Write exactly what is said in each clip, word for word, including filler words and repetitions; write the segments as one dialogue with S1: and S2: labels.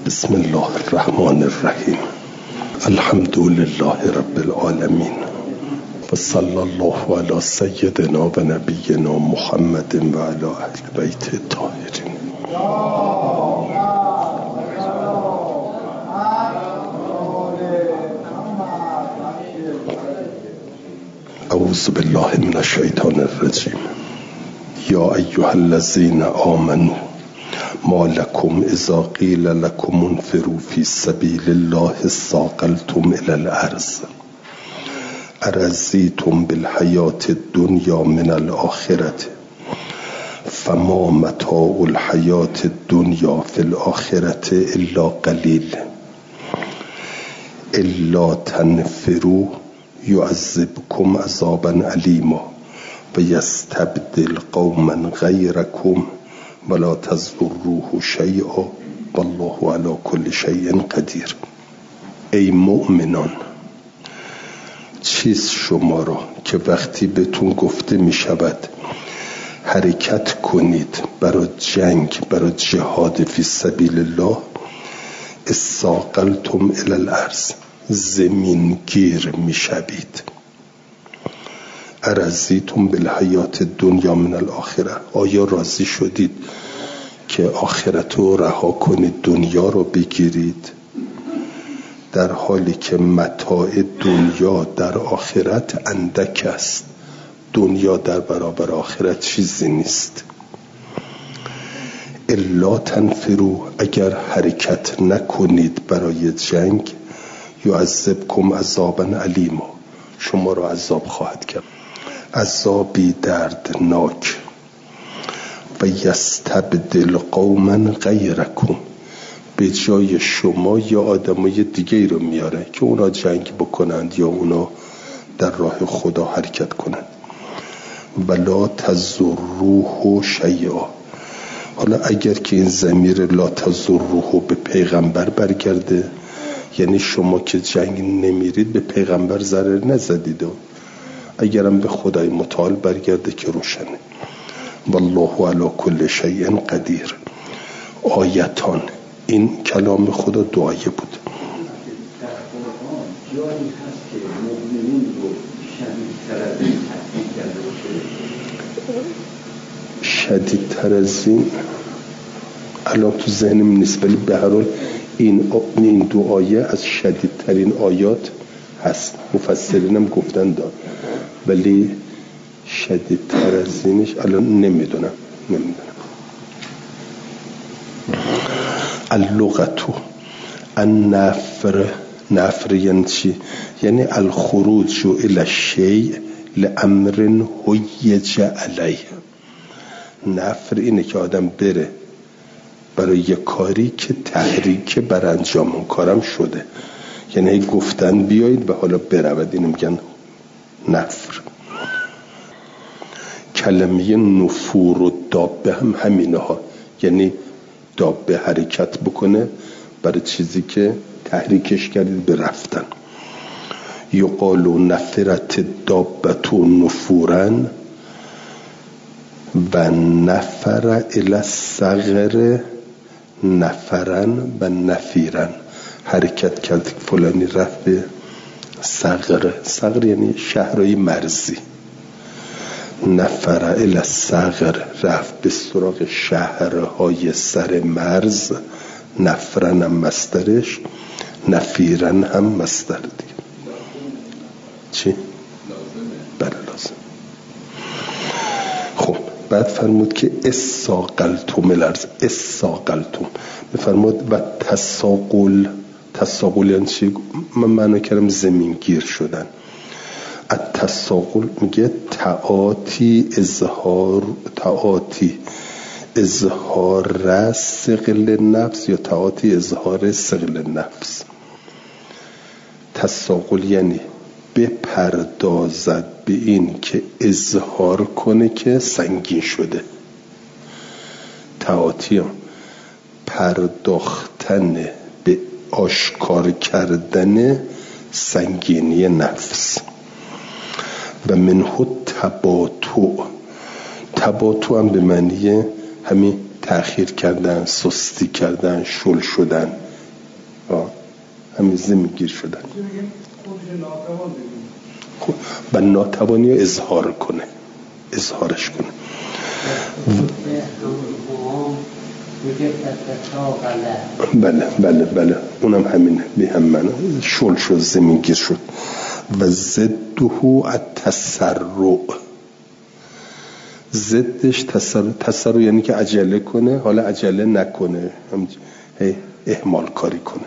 S1: بسم الله الرحمن الرحیم. الحمد لله رب العالمین و صلی الله علی سیدنا و نبینا محمد و علی اهل بیت الطاهرین. اعوذ بالله من الشیطان الرجیم. یا ایها الذین آمنوا ما لكم اذا قیل لكم انفروا فی سبیل الله اثاقلتم الى الارض ارضیتم بالحیاة الدنیا من الآخرة فما متاع الحیاة الدنیا فی الآخرة الا قلیل الا تنفروا یعذبکم عذابا علیما و یستبدل قوما غیرکم ولا تضروه شیئا والله علی کل شیء قدیر. ای مؤمنان، چیست شما را که وقتی بهتون گفته می شود حرکت کنید برای جنگ، برای جهاد فی سبیل الله، اثاقلتم الی الارض، زمین گیر می شوید. ارضیتم بالحیاة الدنیا من الاخره، آیا راضی شدید که آخرت رو رها کنید دنیا رو بگیرید، در حالی که متاع دنیا در آخرت اندک است. دنیا در برابر آخرت چیزی نیست. الا تنفروا، اگر حرکت نکنید برای جنگ، یعذبکم عذابا علیما، شما را عذاب خواهد کرد، عذابی دردناک. و یستبدل قوما غیرکم، به جای شما یا آدمای دیگه رو میاره که اونا جنگ بکنند یا اونا در راه خدا حرکت کنند. ولا تضروه شیئا، حالا اگر که این ضمیر لا تضروه به پیغمبر برگرده، یعنی شما که جنگ نمیرید به پیغمبر ضرر نزدید، اگرم به خدای متعال برگرده که روشنه. والله علی کل شیء قدیر. آیتان، این کلام خدا دعایه بود.
S2: جایی هست که مؤمنین رو شدیدتر از این تحقیق کرده باشه؟
S1: شدیدتر از این الان تو ذهنم نیست، ولی به هر حال این این دو آیه از شدیدترین آیات هست. مفسرینم گفتن دار، ولی شدیدتر از اینش الان نمیدونم نمیدونم اللغتو النفر، نفر یعنی چی؟ یعنی الخروج الی الشیء لامر هیج علیه. نفر اینه که آدم بره برای یک کاری که تحریک بر انجام اون کارم شده، یعنی گفتن بیایید و حالا برود، اینو میگن نفر. کلمه نفور و دابه هم همینه ها، یعنی دابه حرکت بکنه برای چیزی که تحریکش کردید به رفتن. یقالو نفرت دابت و نفورن و نفر الی الصغر نفرن و نفیرن، حرکت کرد فلانی رفت به صغر. صغر یعنی شهرهای مرزی. نفر الی الصغر، رفت به سراغ شهرهای سر مرز. نفرن هم مصدرش، نفیرن هم مصدر دیگه. چی؟ بله لازم. خب بعد فرمود که اثاقلتم الارض، اثاقلتم بفرمود و تساقل. تساقل یعنی چی؟ من معنی کردم زمین گیر شدن. التساقل میگه تعاتی اظهار، تعاتی اظهار ثقل نفس یا تعاتی اظهار ثقل نفس. تساقل یعنی بپردازد به این که اظهار کنه که سنگین شده. تعاتی هم پرداختن به آشکار کردن سنگینی نفس. و منه تباطؤ، تباطؤ هم به معنی همین تأخیر کردن، سستی کردن، شل شدن، همین زمینگیر شدن. خب و ناتوانی رو اظهار کنه، اظهارش کنه. بله بله بله اونم همینه، به هم من شل شد، زمینگیر شد. و ضده التسرع، ضدش تسرع. تسرع یعنی که عجله کنه، حالا عجله نکنه، هم اهمال کاری کنه.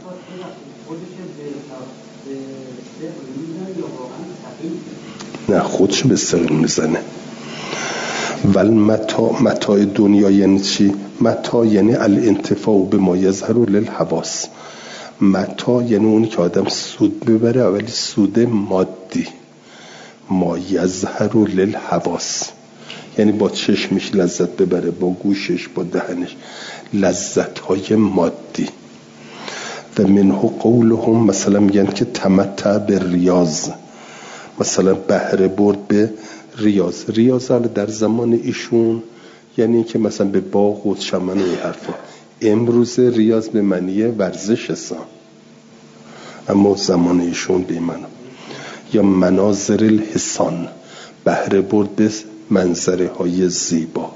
S1: نه خودش به ثقل میزنه. ول متاع، متاع دنیا یعنی چی؟ متاع یعنی الانتفاع به ما یظهر للحواس. متاع یعنی اونی که آدم سود ببره، ولی سود مادی. ما یظهر للحواس یعنی با چشمش لذت ببره، با گوشش، با دهنش، لذت های مادی. و منه قولهم، مثلا میگن که تمتع به ریاض، مثلا بهره برد به ریاض. ریاض در زمان ایشون یعنی که مثلا به باغ و چمن و این حرفا. امروز ریاض به معنی ورزش هستن، اما زمان ایشون به معنی. یا مناظر الحسان، بهره برد به منظره های زیبا.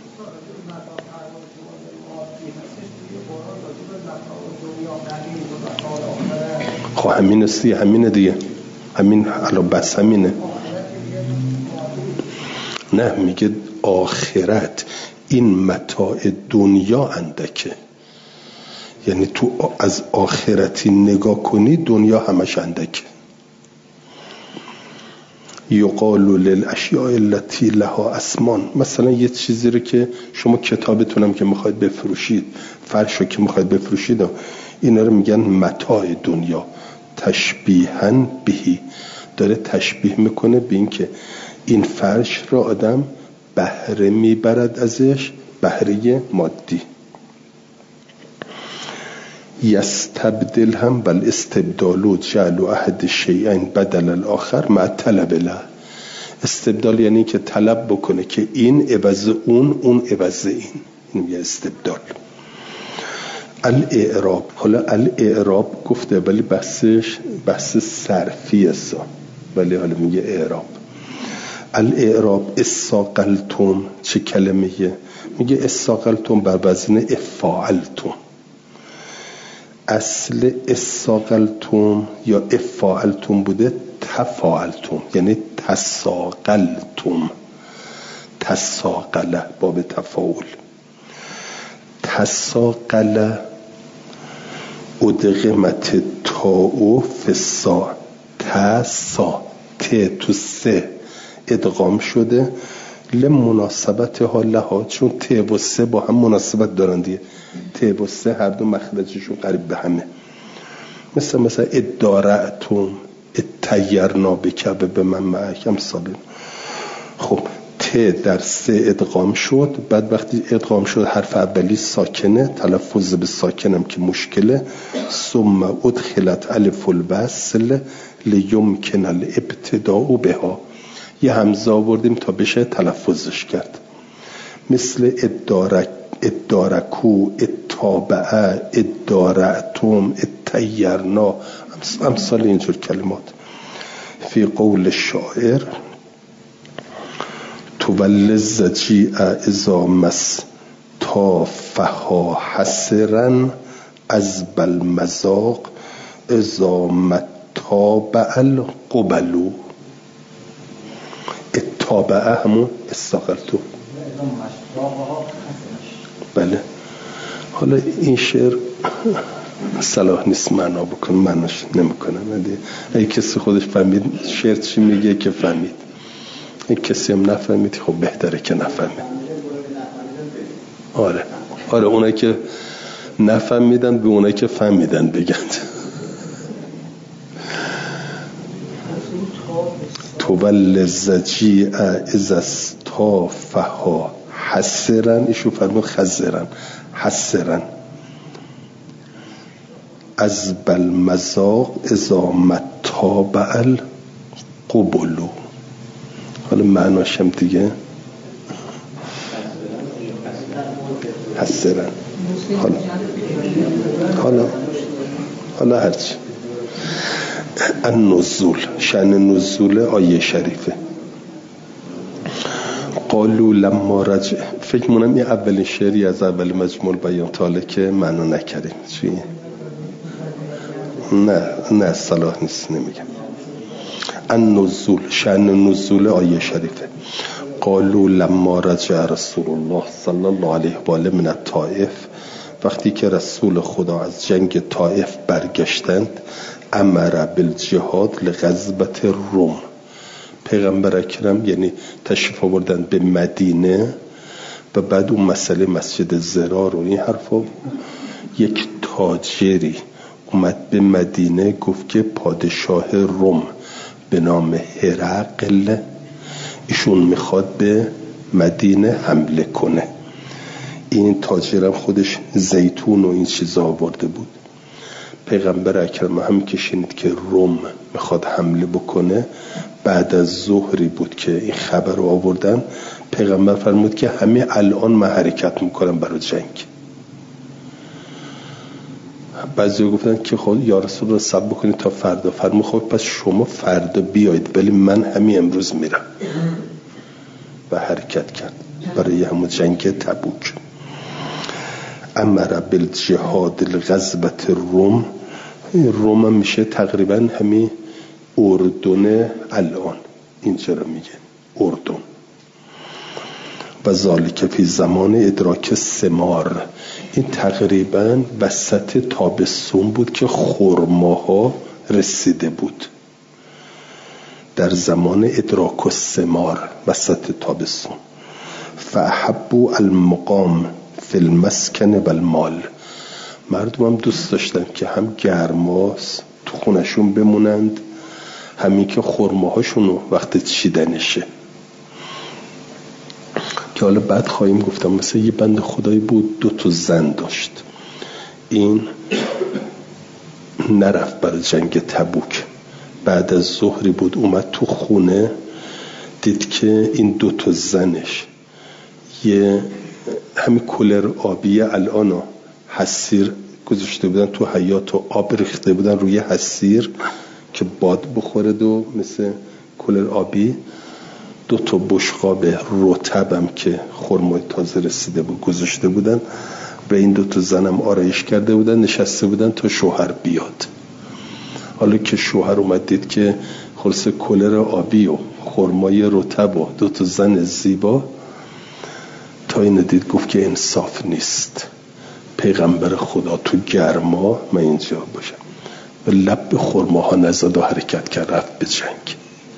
S1: خب همین استی، همینه دیگه، همین الان بس همینه. نه میگه آخرت، این متاع دنیا اندکه، یعنی تو از آخرتی نگاه کنی دنیا همش اندکه. یقال للاشیاء التي لها اسمان، مثلا یه چیزی رو که شما کتابتونم که میخواید بفروشید، فرشو که میخواید بفروشید، اینا رو میگن متاع دنیا. تشبیهاً بهی، داره تشبیه میکنه به این که این فرش را آدم بهره میبرد ازش، بهره مادی. یستبدل هم بل استبدالو جعل احد شیئین بدل الاخر مع طلب له. استبدال یعنی که طلب بکنه که این عوض اون، اون عوض این، این میگه استبدال. الاعراب، حالا الاعراب گفته ولی بحثش بحث صرفی است، ولی حالا میگه اعراب. الاعراب استاقلتم، چه کلمه‌ایه؟ میگه استاقلتم بر وزن افاعلتم. اصل استاقلتم یا افاعلتم بوده تفاعلتم، یعنی تساقلتم. تساقله باب تفاعل. تساقله ادغمت تاو فسا، تسا، ت تو سه ادغام شده لمناسبت ها لها، چون ت و سه با هم مناسبت دارن دیگه. ت و سه هر دو مخرجشون قریب به همه. مثل مثلا ادارعتم، اتیرنا بکبه به من معکم سالم. خب ت در سه ادغام شد، بعد وقتی ادغام شد حرف اولی ساکنه، تلفظ به ساکنم که مشکله. ثم ادخلت الف الوصل لیمکن الابتداء بها، یه همزه آوردیم تا بشه تلفظش کرد. مثل ادارک، ادارکو، اتابعه، ادارعتم، اتیرنا، امثال اینجور کلمات. فی قول شاعر تولي الزجیع اذا مس تافها حسرا از بالمذاق اذا متابع القبلو. اتابعه همون استاقلتو. بله. حالا این شعر صلاح نیست معنا بکن، معناش نمیکنم. اگه کسی خودش فهمید شعر چی میگه که فهمید، این کسی هم نفهمید خب بهتره که نفهمید. آره آره اونایی که نفهمیدن به اونایی که فهمیدن بگن. تولي الزجیع اذا استافها حسرا، ایشو فرمون خزرا، حسرا از بالمذاق اذا متابع القبلو. حالا معناشم دیگه حسرا. حالا حالا حالا هرچی النزول، شأن نزول آیه شریفه. قالوا لما رجع، فکر مونم این اولین شعری از اول مجموع بیان تاله که منو نکردیم. چی؟ نه نه صلاح نیست، نمیگم. النزول، شأن نزول آیه شریفه. قالوا لما رجع رسول الله صلی الله علیه و آله من الطائف، وقتی که رسول خدا از جنگ طائف برگشتند، امر بالجهاد لغزوة روم، پیغمبر اکرم یعنی تشریف آوردن به مدینه و بعد اون مسئله مسجد زرار و این حرفا، یک تاجری اومد به مدینه گفت که پادشاه روم به نام هرقل ایشون میخواد به مدینه حمله کنه. این تاجرم خودش زیتون و این چیزا آورده بود. پیغمبر اکرم هم که شنید که روم میخواد حمله بکنه، بعد از ظهری بود که این خبر رو آوردن، پیغمبر فرمود که همه الان من حرکت میکنم برای جنگ. بعضی گفتن که خود یا رسول رو صبر بکنید تا فردا. فرمود خب پس شما فردا بیایید، ولی من همین امروز میرم. و حرکت کرد برای همون جنگ تبوک. امر بالجهاد لغزوة روم، روم هم میشه تقریبا همین اردن الان، اینجا رو میگه اردن. و ذالک فی زمان ادراک ثمار، این تقریبا وسط تابستون بود که خرماها رسیده بود، در زمان ادراک الثمار وسط تابستون. فاحبوا المقام فی المسکن و المال، مردم هم دوست داشتن که هم گرماس تو خونشون بمونند، همین که خرماهاشونو وقت چیدنشه. که حالا بعد خواهیم گفتم مثلا یه بند خدایی بود دو تا زن داشت، این نرفت برای جنگ تبوک، بعد از ظهری بود اومد تو خونه، دید که این دو تا زنش یه همین کولر آبی الان حسیر گذاشته بودن تو حیاط و آب ریخته بودن روی حسیر که باد بخوره، و مثل کولر آبی دو تا بشقاب رطبم که خرمای تازه رسیده بود گذاشته بودن و این دو تا زنم آرایش کرده بودن، نشسته بودن تا شوهر بیاد. حالا که شوهر اومد دید که خلاص کولر آبی و خرمای رطب و دو تا زن زیبا، تا اینو دید گفت که انصاف نیست، پیغمبر خدا تو گرما من اینجا باشم، و لب به خرماها نزد و حرکت کرد رفت به جنگ.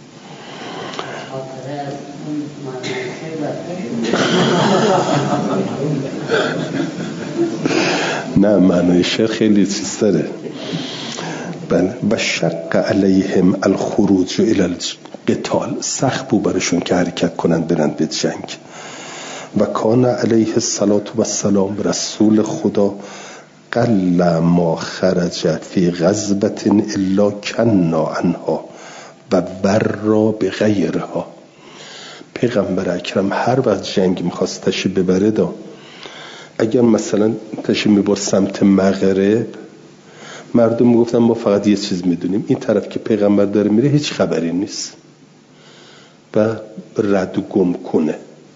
S1: نه معنای شعر خیلی چیز داره. بله. و شق علیهم الخروج الى القتال، سخت بود برشون که حرکت کنند برند به جنگ. و کان علیه الصلاة و السلام رسول خدا قل ما خرج فی غزوة الا کنا عنها و برا بغیرها. پیغمبر اکرم هر وقت جنگ میخواست تشریف ببره دا، اگر مثلا تشریف میبرد سمت مغرب، مردم میگفتن ما فقط یه چیز میدونیم، این طرف که پیغمبر داره میره هیچ خبری نیست، و رد و گم کنه.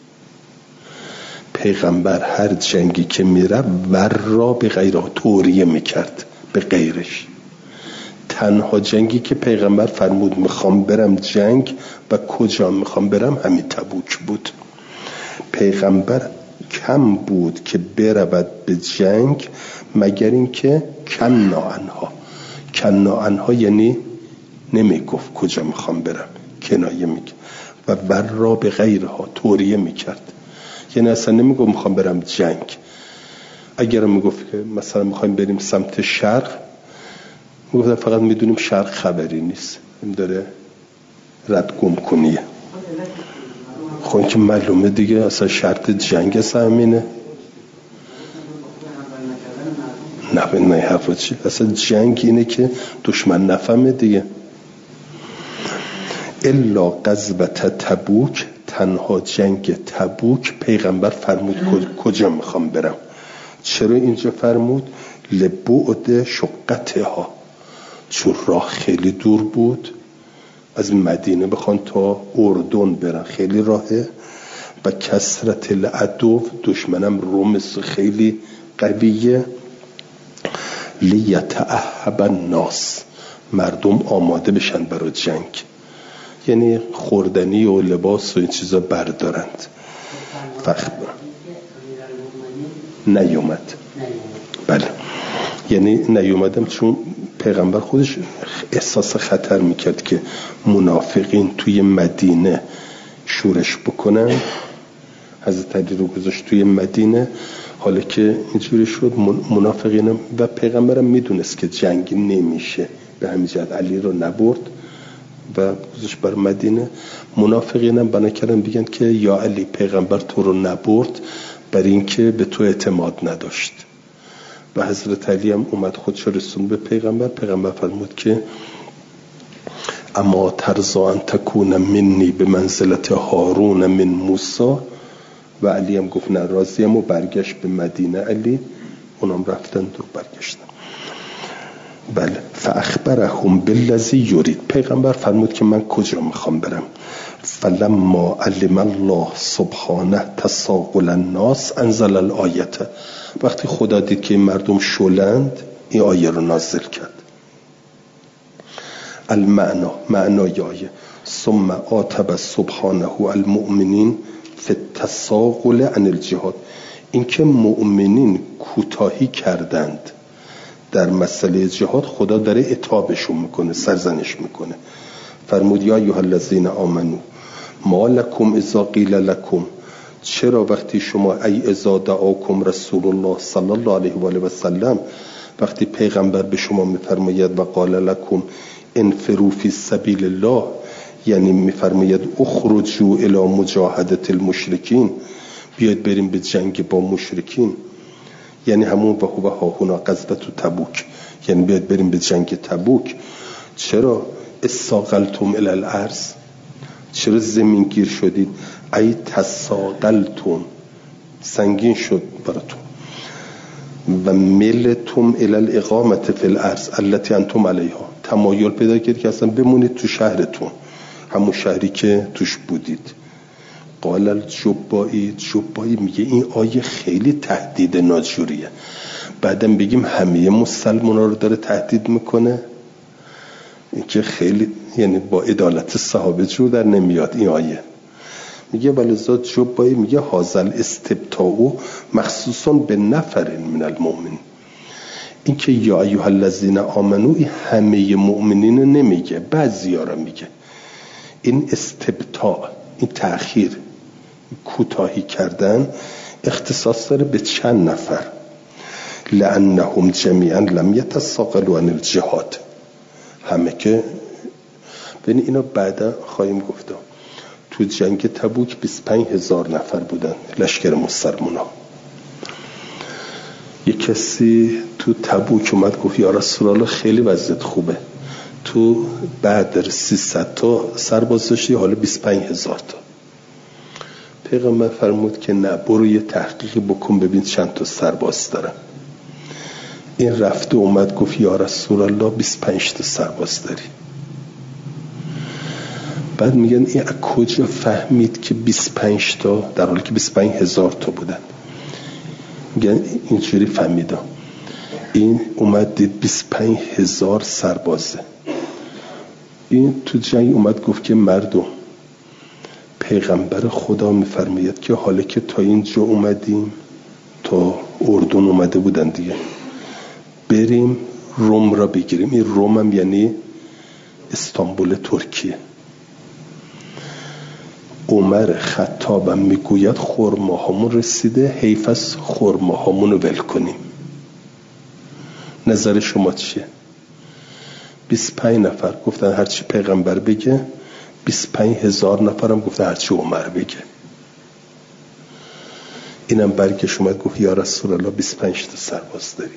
S1: پیغمبر هر جنگی که میره ورا به غیره توریه میکرد به غیرش. تنها جنگی که پیغمبر فرمود میخوام برم جنگ و کجا میخوام برم همین تبوک بود. پیغمبر کم بود که برود به جنگ مگر این که کنا عنها. کنا عنها یعنی نمیگفت کجا میخوام برم، کنایه میگه. و ورا به غیرها توریه میکرد، یعنی اصلا نمیگفت میخوام برم جنگ. اگر میگفت که مثلا میخوایم بریم سمت شرق، میگفت فقط میدونیم شرق خبری نیست، این داره رد گم کنیه. خب این که معلومه دیگه، اصلا شرط جنگ اصلا همینه. نه به نه حرفا چی؟ اصلا جنگ اینه که دشمن نفهمه دیگه. الا غزوة تبوک، تنها جنگ تبوک پیغمبر فرمود کجا میخوام برم. چرا اینجا فرمود؟ لبعد شقتها، چون راه خیلی دور بود، از مدینه بخوان تا اردن برن خیلی راهه و کثرت العدو، دشمنم روم خیلی قویه. لیتعهب الناس، مردم آماده بشن برای جنگ، یعنی خوردنی و لباس و این چیزا بردارند. فخر نیومد. بله، یعنی نیومدم چون پیغمبر خودش احساس خطر میکرد که منافقین توی مدینه شورش بکنن. حضرت علی رو گذاشت توی مدینه، حالا که اینجوری شد منافقین و پیغمبرم میدونست که جنگ نمیشه، به همین جهت علی رو نبرد و گذاشت بر مدینه. منافقینم بنا کردن بگن که یا علی پیغمبر تو رو نبرد برای اینکه به تو اعتماد نداشت. و حضرت علی هم اومد خودش رسون به پیغمبر. پیغمبر فرمود که اما ترضا ان تکون منی به منزلت هارون من موسی، و علی هم گفت نه راضیم، و برگشت به مدینه. علی اونم رفتن و برگشتن. بله، فاخبرهم بالذی یرید، پیغمبر فرمود که من کجا میخوام برم. فلما علم الله سبحانه تساقل الناس انزل الآیت، وقتی خدا دید که این مردم شلند این آیه رو نازل کرد. المعنا، معنای آیه، ثم عاتب سبحانه المؤمنین فی التساقل عن الجهاد، اینکه مؤمنین کوتاهی کردند در مسئله جهاد، خدا داره عتابشون میکنه، سرزنش میکنه. فرمود یا ایها الذین آمنو ما لکم اذا قیل لکم، چرا وقتی شما ای اذا دعاکم رسول الله صلی الله علیه و آله و سلم، وقتی پیغمبر به شما میفرماید و قال لکم انفروا فی سبیل الله، یعنی میفرماید اخرجوا الی مجاهده المشرکین، بیاید بریم به جنگ با مشرکین، یعنی همون و هو هاهنا غزوه تبوک، یعنی بیاید بریم به جنگ تبوک. چرا استاقلتم الی الارض، چرا زمین گیر شدید؟ ای تساقلتم، سنگین شد براتون. و ملتم الی الاقامه فی الارض التي انتم علیها، تمایل پیدا کرد که اصلا بمونید تو شهرتون، همون شهری که توش بودید. قال الجبایی، جبایی میگه این آیه خیلی تهدید ناجوریه. بعدم بگیم همه مسلمان رو داره تهدید میکنه، این که خیلی یعنی با عدالت صحابه جور در نمیاد این آیه. میگه ولذا جبایی میگه هازل استبتاء مخصوصا به نفر من المؤمنین، این که یا ایها الذین آمنو این همه مؤمنین نمیگه، بعضیا رو میگه. این استبتاء، این تأخیر، کوتاهی کردن اختصاص داره به چند نفر. لانهم جمیعا لم یتساقلوا عن الجهاد، همه که ببین اینو بعدا خواهیم گفتم. تو جنگ تبوک بیست و پنج هزار نفر بودن لشکر مسلمان ها. یک کسی تو تبوک اومد گفت یا رسول الله خیلی وضعیت خوبه، تو بدر سیصد تا سرباز داشتی، حالا بیست و پنج هزار تا. پیغمبر فرمود که نه، برو یه تحقیقی بکن ببین چند تا سرباز دارم. این رفته اومد گفت یا رسول الله بیست و پنج تا سرباز داری. بعد میگن این از کجا فهمید که بیست و پنج تا، در حالی که بیست و پنج هزار تا بودن؟ میگن اینجوری فهمیدم، این اومد دید بیست و پنج هزار سربازه. این تو جنگ اومد گفت که مردم، پیغمبر خدا میفرماید که حالا که تا اینجا اومدیم، تا اردن اومده بودن دیگه، بریم روم را بگیریم. این روم هم یعنی استانبول ترکیه. عمر خطابم میگوید خرماهامون رسیده، حیف از خرماهامون رو ول کنیم. نظر شما چیه؟ بیست و پنج نفر گفتن هرچی پیغمبر بگه، بیست و پنج هزار نفرم گفتن هرچی عمر بگه. اینم برگش اومد گفت یا رسول الله بیست و پنج تا سرباز داری.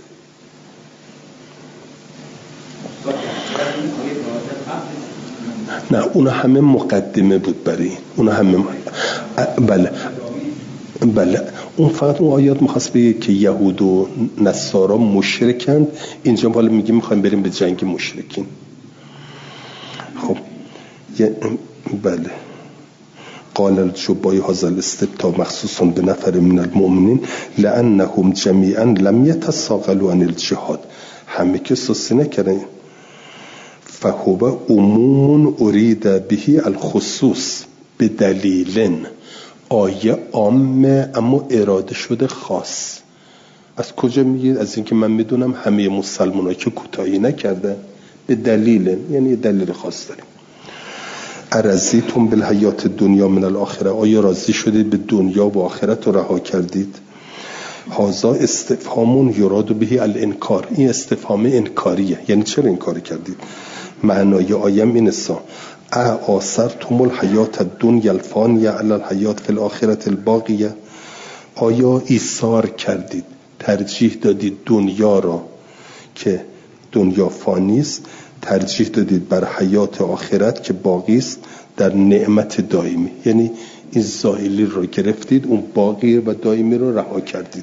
S1: نه، اونا همه مقدمه بود برای این، اونا همه م... بله بله اون فقط اون آیات میخواست بگه که یهود و نصارا مشرکند، اینجا حالا میگه میخوایم بریم به جنگ مشرکین. خب بله قال الجبای هذا الاستبتاء مخصوص بنفر من المؤمنین لانهم جمیعا لم یتساقلوا عن الجهاد، همه که سوسی نکردن. فهو عموم ارید به الخصوص به دلیل، آیه عامه اما اراده شده خاص. از کجا میگید؟ از اینکه من میدونم همه مسلمان‌ها که کوتاهی نکردن، به دلیل، یعنی دلیل خاص داریم. ارزیتم بالحیات دنیا من الاخره، آیا راضی شدید به دنیا و آخرت رو رها کردید؟ هذا استفهام یراد به الانکار، این استفهام انکاریه، یعنی چرا انکار کردید؟ معنای آیه این است: آثرتم الحیات الدنیا الفانیه علی الحیات فی الاخره الباقیه، آیا ایثار کردید، ترجیح دادید دنیا را که دنیا فانی است، ترجیح دادید بر حیات آخرت که باقی است در نعمت دائمی، یعنی این زائلی رو گرفتید، اون باقی و دائمی رو رها کردید.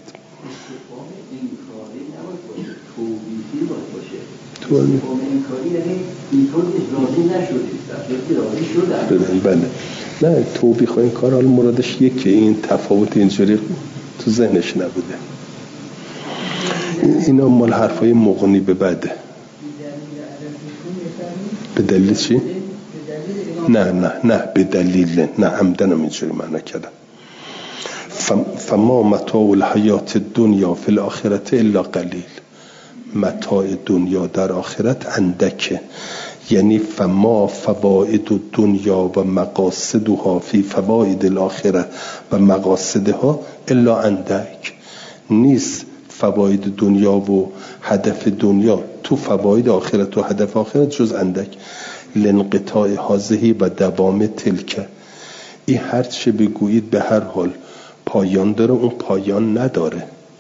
S1: تو این کاری یعنی اینطور راضی نشدید، راضی شدن. بله نه توبیخ و این کار حال مرادش یکی، این تفاوت اینجوری تو ذهنش نبوده. اینا مال حرفای مغنی به بعده. به دلیل چی؟ نه نه نه به دلیل نه، عمدنم اینجوری معنی کردم. فما متاع الحیات دنیا فی الاخرت الا قلیل، متاع دنیا در آخرت اندکه، یعنی فما فواید دنیا و مقاصدها فی فواید الاخره و مقاصدها الا اندک، نیست فواید دنیا و هدف دنیا تو فواید آخرت و هدف آخرت جز اندک. لانقطاع هذه و دوام تلک، این هر چه بگویید به هر حال پایان داره، اون پایان نداره.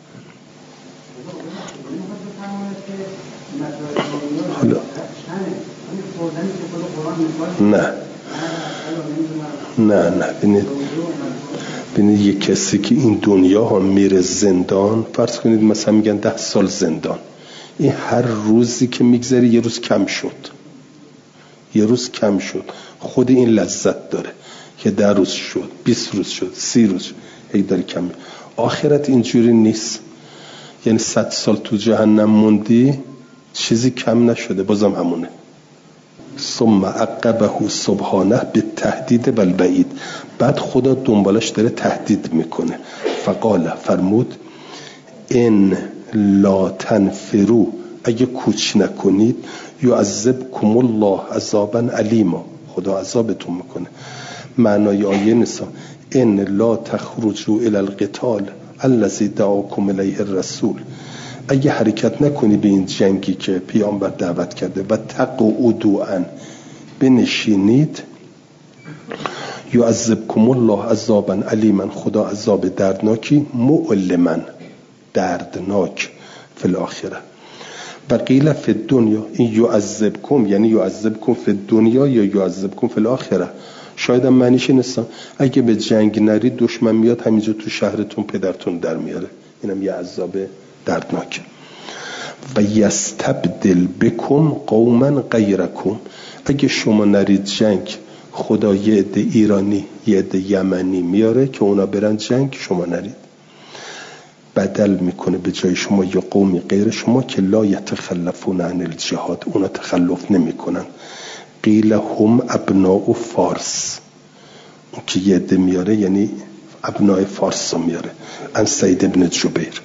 S1: حالا نه نه نه بینید بینید یک کسی که این دنیا ها میره زندان، فرض کنید مثلا میگن ده سال زندان، این هر روزی که میگذری یه روز کم شد، یه روز کم شد، خود این لذت داره که ده روز شد، بیست روز شد، سی روز شد، یک داره کم. آخرت اینجوری نیست، یعنی صد سال تو جهنم موندی چیزی کم نشده، بازم همونه. ثم عقبه سبحانه به تهدید بالبعید، بعد خدا دنبالش داره تهدید میکنه. فقال فرمود ان لا تنفروا، اگه کوچ نکنید، یعذبکم الله عذابا علیما، خدا عذابتون میکنه. معنای آیه نسا ان لا تخرجوا الى القتال الذي دعاكم الیه الرسول، اگه حرکت نکنی به این جنگی که پیامبر دعوت کرده، و تقعدوا ان، بنشینید، یعذبکم الله عذابا علیما، خدا عذاب دردناکی، مؤلما، دردناک، فی الاخره. و قیل فی الدنیا، این یعذبکم یعنی یعذبکم فی الدنیا یا یعذبکم فی الاخره، شاید هم معنیش نیستم اگه به جنگ نرید دشمن میاد همینجا تو شهرتون پدرتون در میاره، اینم یه عذاب دردناک. و یستبدل بکم قوما غیرکم، اگه شما نرید جنگ، خدا یه عده ایرانی یه عده یمنی میاره که اونا برن جنگ، شما نرید، بدل میکنه به جای شما یه قومی غیر شما که لا یتخلفون عن الجهاد، اونا تخلف نمیکنن. قیل هم ابناء فارس، اون که یه عده میاره یعنی ابناء فارس رو میاره. ان سید ابن جبیر.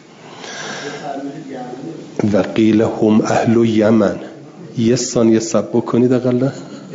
S1: و قیل هم اهل یمن، یه ثانیه صبر بکنید اقلا.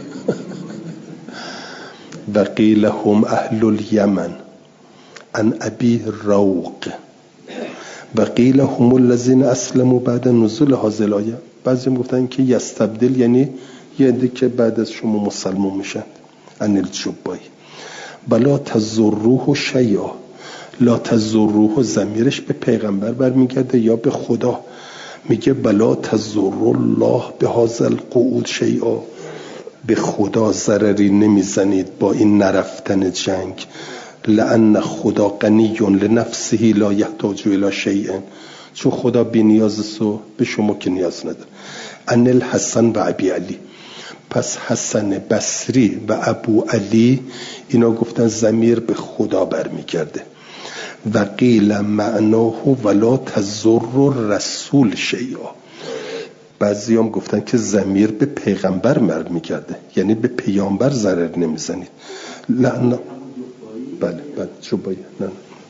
S1: و قیل هم اهل الیمن ان ابی روق، و قیل هم الذین اسلموا بعد نزول هذه الآیه، بعضی گفتن که یستبدل یعنی یه عده که بعد از شما مسلمان میشن. ان الجبای بلا تزروه شیئا، لا تزروه ضمیرش به پیغمبر برمیگرده یا به خدا، میگه بلا تزر الله به هذا القعود شیئا، به خدا ضرری نمیزنید با این نرفتن جنگ. لأن خدا غنی لنفسه لا یحتاج الی شیء، چون خدا بی نیاز است و به شما که نیاز نداره. ان الحسن و ابی علی، پس حسن بصری و ابو علی اینا گفتن ضمیر به خدا برمیگرده. و قیل معناه ولا تضر رسول شیئا، بعضی هم گفتن که ضمیر به پیغمبر برمیگرده، یعنی به پیامبر ضرر نمیزنید. لعن بله بله جوبایی نه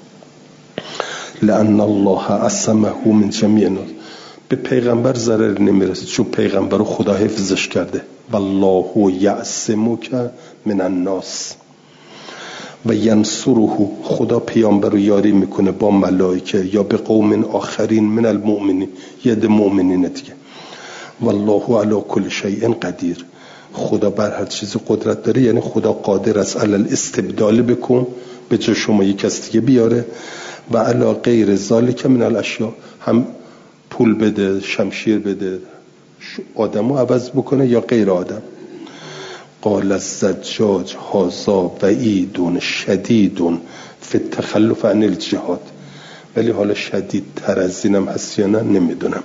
S1: لعن الله عصمه من جمیع الناس، به پیغمبر ضرر نمیرسه چون پیغمبر رو خدا حفظش کرده. والله یعصمک من الناس و ینصره، خدا پیامبر رو یاری میکنه با ملائکه یا به قوم آخرین من المؤمنین، ید مؤمنین دیگه. والله علی کل شیء قدیر، خدا بر هر چیز قدرت داره، یعنی خدا قادر است علی الاستبدال بکن، به جای شما یک کس دیگه بیاره، و علی غیر ذالک من الاشیاء، هم پول بده، شمشیر بده، آدمو عوض بکنه یا غیر آدم. قال الزجاج هذا وعید شدید فی التخلف عن الجهاد، ولی حالا شدید تر از اینم هست یا نه نمیدونم.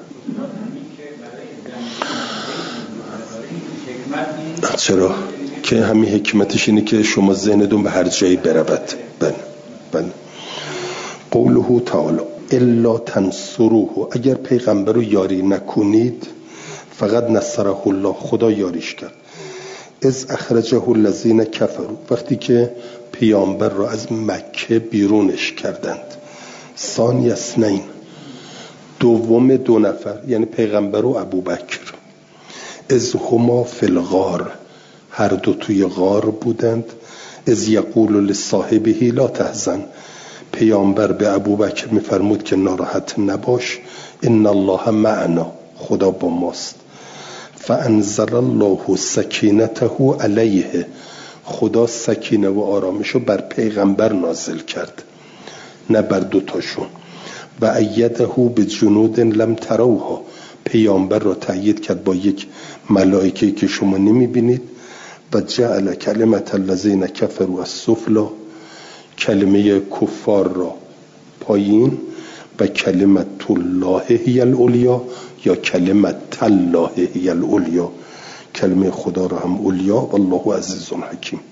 S1: چرا؟ که همین حکمتش اینه که شما ذهنتون به هر جایی برود. بله بله. قوله تعالی الا تنصروه، اگر پیغمبر رو یاری نکنید، فقط نصره الله، خدا یاریش کرد. از اخرجه الذین کفروا، وقتی که پیامبر رو از مکه بیرونش کردند. ثانی اثنین، دوم دو نفر، یعنی پیغمبر و ابوبکر. از هما فی الغار، هر دو توی غار بودند. از یقول لصاحبه لا تحزن، پیامبر به ابوبکر میفرمود که ناراحت نباش، ان الله معنا، خدا با ماست. فانزل الله سکینته علیه، خدا سکینه و آرامشو بر پیغمبر نازل کرد، نه بر دوتاشون. و ایده به جنود لم تروها، پیامبر را تأیید کرد با یک ملائکه که شما نمیبینید. و جعل کلمت الذین کفروا السفلی، کلمه کفار را پایین، و کلمت الله هی العلیا، یا کلمت الله هی العلیا، کلمه خدا را هم علیا. والله عزیز حکیم.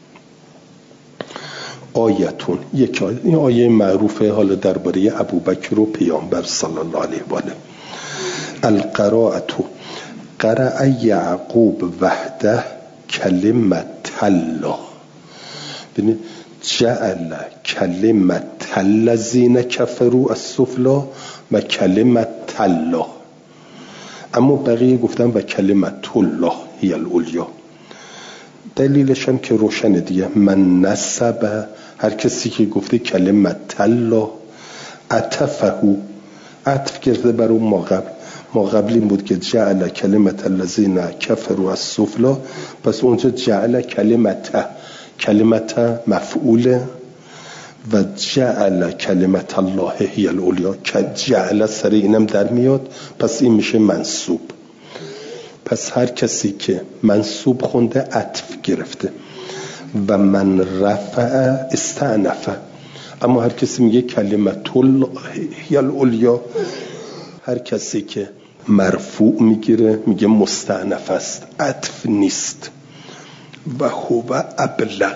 S1: آیتون، یک آیه، این آیه معروفه حالا درباره ابوبکر و پیامبر صلی الله علیه و آله. القراءة قرأ یعقوب وحده کلمت الله، ببینید جعل کلمت الذین کفروا السفلی و کلمت الله، اما بقیه گفتن و کلمت الله هی العلیا. دلیلش هم که روشنه دیگه. من نسب، هر کسی که گفته کلمت الله، عطفه، عطف کرده بر اون ما قبل، ما قبل این بود که جعل کلمت الذین کفروا السفلی، پس اونجا جعل کلمت، کلمت مفعوله، و جعل کلمت الله هی العلیا، که جعل سر اینم در میاد، پس این میشه منصوب. پس هر کسی که منصوب خونده عطف گرفته. و من رفع استعنفه، اما هر کسی میگه کلمت الله هی العلیا، هر کسی که مرفوع میگیره میگه مستعنف است، عطف نیست. و هو ابلغ،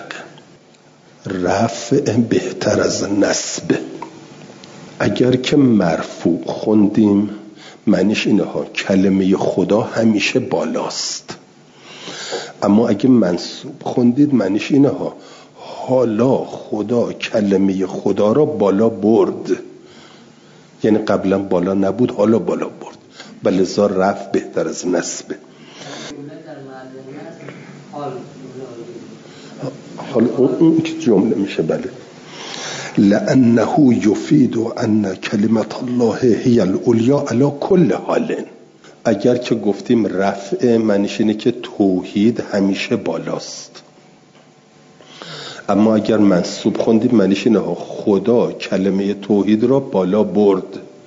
S1: رفع بهتر از نصب. اگر که مرفوع خوندیم معنیش اینه ها کلمه خدا همیشه بالاست، اما اگه منصوب خوندید معنیش اینه ها حالا خدا کلمه خدا را بالا برد، یعنی قبلا بالا نبود حالا بالا برد، بلذا رفع بهتر از نصبه. حالا اون که جمله میشه بله. لأنه یفید ان کلمت الله هی العلیا علی کل حال. اگر که گفتیم رفع معنیش اینه که توحید همیشه بالاست، اما اگر منصوب خوندیم معنیش اینه خدا کلمه توحید را بالا برد.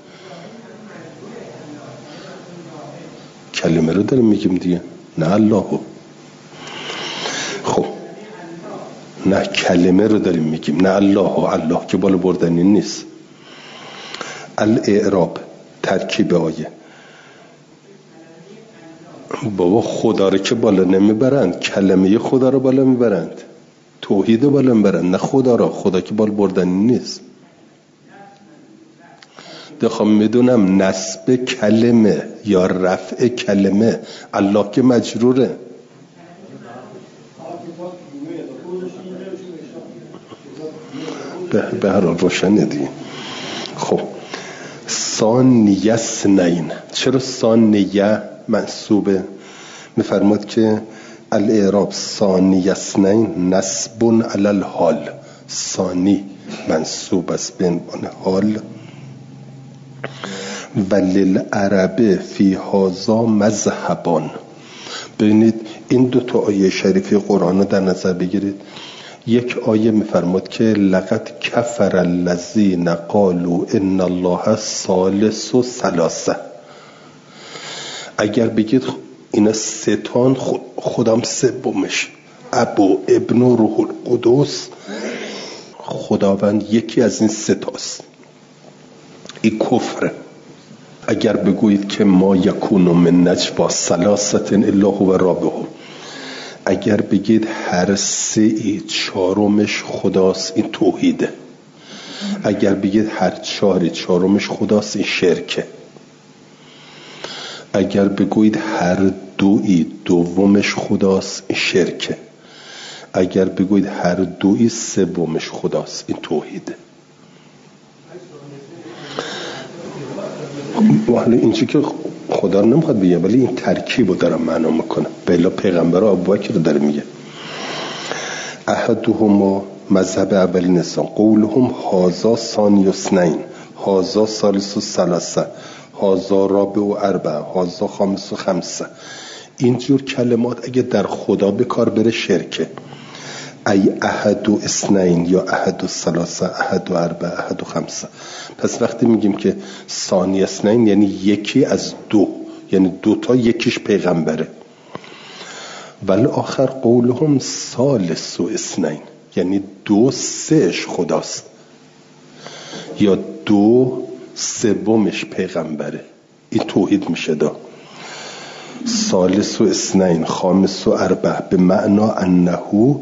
S1: کلمه رو داریم میگیم دیگه، نه الله. خب نه کلمه رو داریم میگیم، نه الله و الله که بالا بردنی نیست. الاعراب ترکیب آیه. بابا خدا رو که بالا نمیبرند، کلمه خدا رو بالا میبرند، توحید رو بالا میبرند، نه خدا رو. خدا که بالا بردنی نیست. دخوام میدونم نسب کلمه یا رفع کلمه، الله که مجروره. به هر حال روشنه دیگه. خب ثانیه اثنین، چرا ثانیه منصوبه؟ میفرماد که الاعراب ثانیه اثنین نصب علی الحال، ثانی منصوب است به عنوان حال. وللعرب فی هذا مذهبان. ببینید این دو تا آیه شریفه قرآن رو در نظر بگیرید. یک آیه میفرماد که لقد کفر الذین قالوا ان الله ثالث ثلاثه. اگر بگید اینا ستان خودم سومش، ابو ابن و روح القدس، خداوند یکی از این ستاست، این کفره. اگر بگویید که ما یکون من نجوا ثلاثه الا هو رابعهم، اگر بگید هر سه ای چهارمش خداست، این توحیده. اگر بگید هر چهاری چهارمش خداست، این شرکه. اگر بگویید هر دوی دومش خداست، این شرکه. اگر بگویید هر دوی سومش خداست، این توحیده. ولی این چی که خدا رو نمیخواد بگه، ولی این ترکیب رو دارم معنا میکنه. بلا پیغمبر ابوبکر رو داره میگه احدهم مذهب اولین انسان قولهم هازا ثانی اثنین، هازا ثالث ثلاثه، هازا رابع و اربعه، هازا خامس و خمسه. اینجور کلمات اگه در خدا به کار بره شرکه. ای احد و اثنین یا احد و ثلاثه، احد و اربعه، احد و خمسه. پس وقتی میگیم که ثانی اثنین یعنی یکی از دو، یعنی دوتا یکیش پیغمبره. ولی آخر قولهم ثالث و اثنین، یعنی دو سهش خداست، یا دو سومش پیغمبره. این توحید میشه. دا ثالث و اثنین خامس و اربعه به معنا انه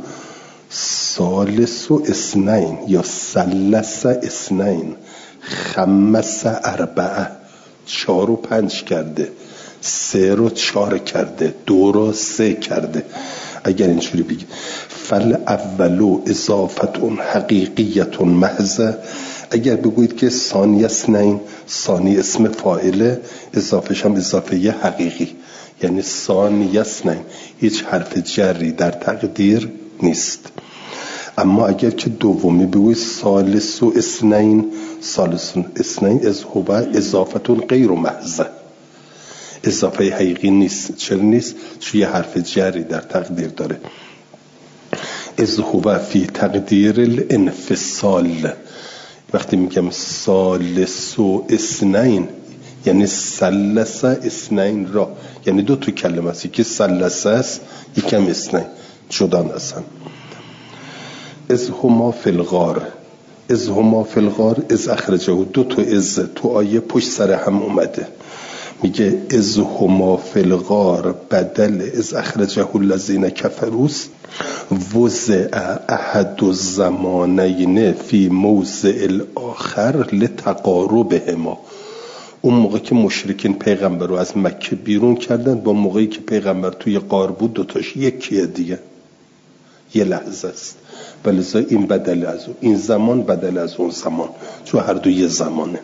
S1: ثالث و اثنین یا ثلث اثنین خمس اربعه، چار و پنج کرده، سه رو چار کرده، دو رو سه کرده. اگر اینجوری بگی فل اولو اضافتون حقیقیتون محضه، اگر بگویید که ثانی اثنین، ثانی اسم فاعله، اضافش هم اضافه یه حقیقی، یعنی ثانی اثنین هیچ حرف جری در تقدیر نیست. اما اگر که دومی بگویید ثالث و اثنین، ثالث و اثنین از هو اضافتون غیر محضه، اضافه حقیقی نیست. چرا نیست؟ چون یه حرف جری در تقدیر داره. از هو فی تقدیر الانفصال. وقتی میگم ثالث و اثنین یعنی ثلث اثنین را، یعنی دو تا کلمه است، یکی ثلث است یکم اثنین، جدا هستن. از هما فی الغار، از هما فی الغار، از اخرجه، دو تا از تو آیه پشت سر هم اومده. میگه از هما فی الغار بدل از اخرجه الذین کفروا، وضع احد الزمانین فی موضع الاخر لتقاربهما. اون موقع که مشرکین پیغمبر رو از مکه بیرون کردن، با موقعی که پیغمبر توی غار بود دوتاش یکیه دیگه، یه لحظه است. ولذا این بدل از اون، این زمان بدل از اون زمان، چون هر دو یه زمانه.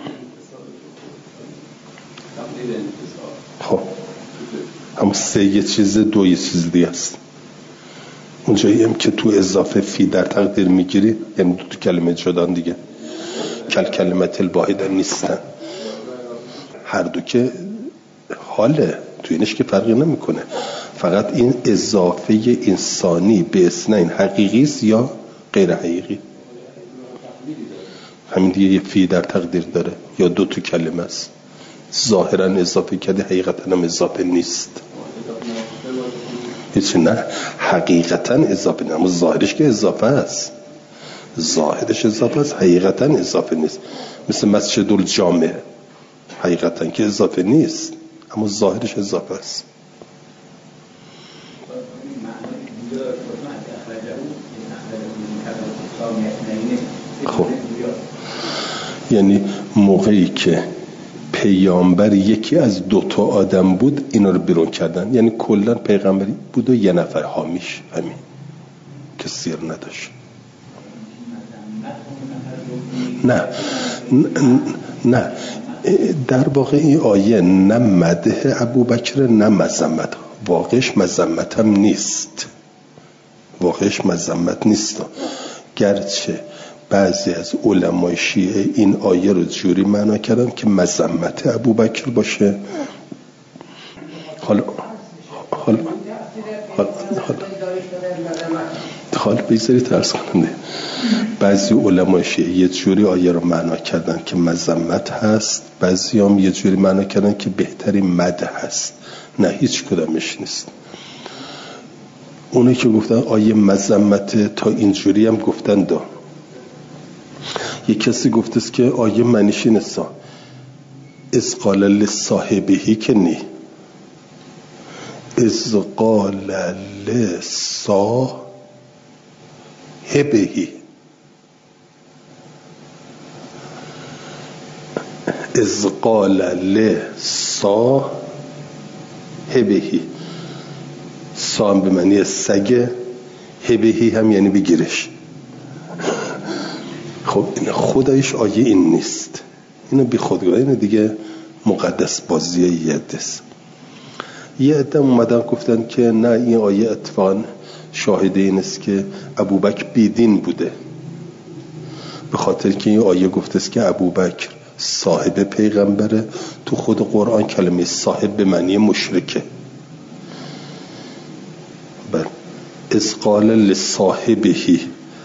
S1: خب هم سه یه چیز، دو یه چیز دیگه است. اونجایی هم که تو اضافه فی در تقدیر میگیری یعنی دو تا کلمه جدان دیگه، کل کلمت الواحده نیستن. هر دو که حاله، تو اینش که فرقی نمیکنه. فقط این اضافه انسانی به اثنین حقیقی است یا غیر حقیقی، همین دیگه یه فی در تقدیر داره یا دو تا کلمه است. ظاهرا اضافه کرده، حقیقتا هم اضافه نیست. هیچی نه، حقیقتا اضافه نه، اما ظاهرش که اضافه است، ظاهرش اضافه است، حقیقتا اضافه نیست. مثل مسجد الجامع حقیقتا که اضافه نیست اما ظاهرش اضافه است. خب یعنی موقعی که پیامبر یکی از دو تا آدم بود اینا رو بیرون کردن، یعنی کلا پیغمبری بود و یه نفر حامیش همین که سیر نداشت. نه نه در واقع این آیه نه مدح ابوبکر نه مذمت، واقعش مذمت هم نیست، واقعش مذمت نیست، گرچه بعضی از علمای شیعه این آیه رو جوری معنا کردن که مذمت ابوبکر باشه. حالا حالا حالا حالا بذاری ترس کننده، بعضی علمای شیعه یه جوری آیه رو معنا کردن که مذمت هست، بعضی هم یه جوری معنا کردن که بهتری مدح هست. نه هیچ کدامش نیست. اونایی که گفتن آیه مذمت تا اینجوری هم گفتن دا. یک کسی گفته است که آیه معنیش اینه از قال لصاحبهی که نی، از قال لصاحبهی، از قال لصاحبهی، سام به معنی سگه، هبهی هم یعنی بگیرش. خب این خدایش آیه این نیست، اینو بی خودگاه، اینو دیگه مقدس بازی یه عدس. یه عده اومدن گفتن که نه این آیه اتفاقا شاهده این است که ابوبکر بیدین بوده، به خاطر که این آیه گفته است که ابوبکر صاحب پیغمبره. تو خود قرآن کلمه صاحب به معنی مشرکه. بر از قال لصاحبهی،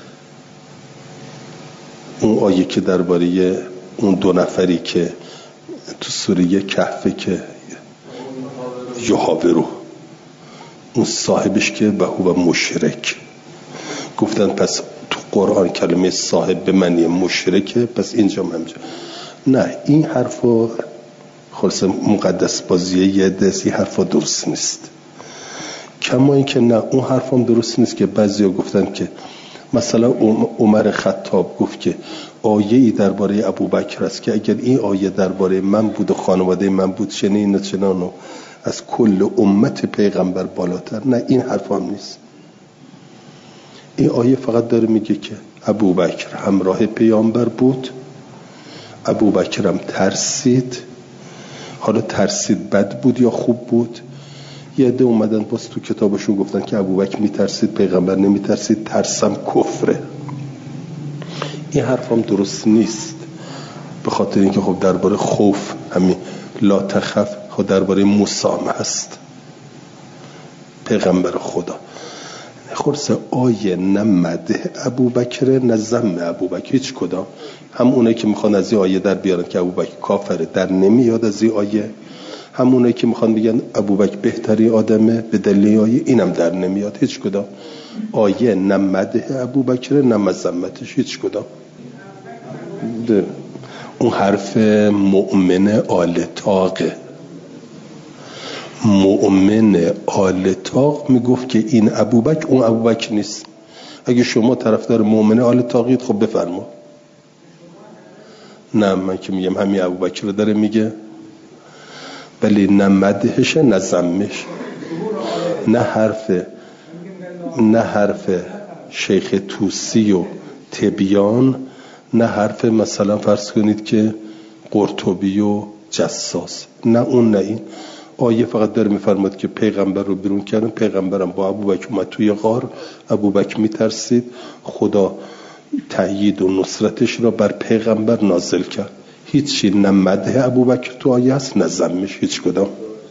S1: اون آیه که درباره اون دو نفری که تو سوره کهف که یحاورو، اون صاحبش که به هو مشرک، گفتن پس تو قرآن کلمه صاحب به معنی مشرکه، پس اینجا همجا. نه این حرفا خلاص مقدس بازیه یه دستی، حرفا درست نیست. کما این که نه اون حرفام درست نیست که بعضیا گفتن که مثلا عمر خطاب گفت که آیه‌ای درباره ابوبکر است که اگر این آیه درباره من بود و خانواده من بود چنین و چنان و از کل امت پیغمبر بالاتر. نه این حرف هم نیست. این آیه فقط داره میگه که ابوبکر همراه پیامبر بود، ابوبکر هم ترسید. حالا ترسید بد بود یا خوب بود؟ یه عده اومدن باز تو کتابشون گفتن که ابوبکر میترسید پیغمبر نمیترسید، ترسم کفره. این حرفم درست نیست، به خاطر اینکه خب درباره خوف همین لا تخف خب درباره موسی هست، پیغمبر خدا. خلاصه آیه نه مدح ابوبکر نه ذم ابوبکر، هیچ کدام. هم اونایی که میخوان از این آیه در بیارن که ابوبکر کافره در نمیاد از این آیه، هم اونایی که میخوان بگن ابوبکر بهتری آدمه به دلیل آیه، اینم در نمیاد. هیچ کدام آیه نه مدح ابوبکر نه مذمتش، هیچ کدام. اون حرف مؤمن آل طاقه، مؤمن آل طاق میگفت که این ابوبکر اون ابوبکر نیست. اگه شما طرفدار مؤمن آل طاقید خب بفرما. نه من که میگم همین ابوبکر رو داره میگه، ولی نه مدحش نه ذمش. نه حرف نه حرف شیخ توسی و تبیان، نه حرف مثلا فرض کنید که قرطبی و جساس، نه اون نه این. آیه فقط داره میفرماد که پیغمبر رو بیرون کردن، پیغمبرم با ابوبکر اومد توی غار، ابوبکر میترسید، خدا تأیید و نصرتش را بر پیغمبر نازل کرد. هیچی نه مدح ابوبکر تو آیه هست نه ذمش، هیچ کدام.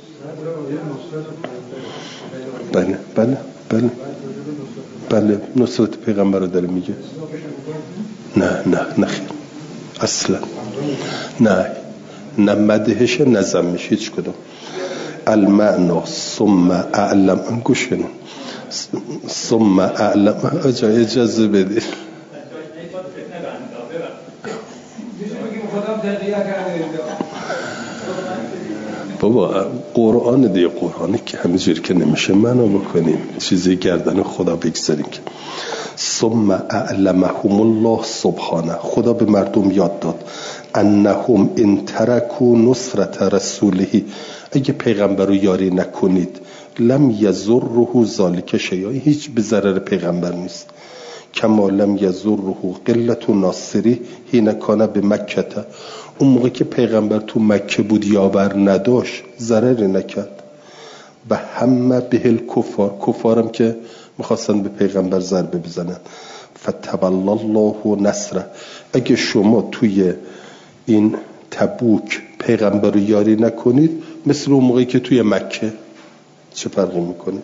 S1: بله بله بله بله نصرت پیغمبر رو داره میگه. نه نه نه خیر اصلا نه، نه مدحش نه ذمش، هیچ کدام. المعنا ثم اعلم گوش کنیم ثم اعلم اجازه بدید بابا قرآن دیگه قرآنی که همینجوری که نمیشه منو بکنیم چیزی گردن خدا بگذاریم که ثم اعلمهم الله سبحانه خدا به مردم یاد داد انهم ان ترکوا نصرت رسوله اگه پیغمبر رو یاری نکنید لم یضره ذلک شیئا هیچ به ضرر پیغمبر نیست کما لم یضره قلت ناصری حین کان به مکه اون موقع که پیغمبر تو مکه بود یاور نداشت ضرری نکرد و همه به الکفار کفارم که میخواستن به پیغمبر ضربه بزنن فتولی الله نصره اگه شما توی این تبوک پیغمبر رو یاری نکنید مثل اون موقعی که توی مکه چه فرقی میکنه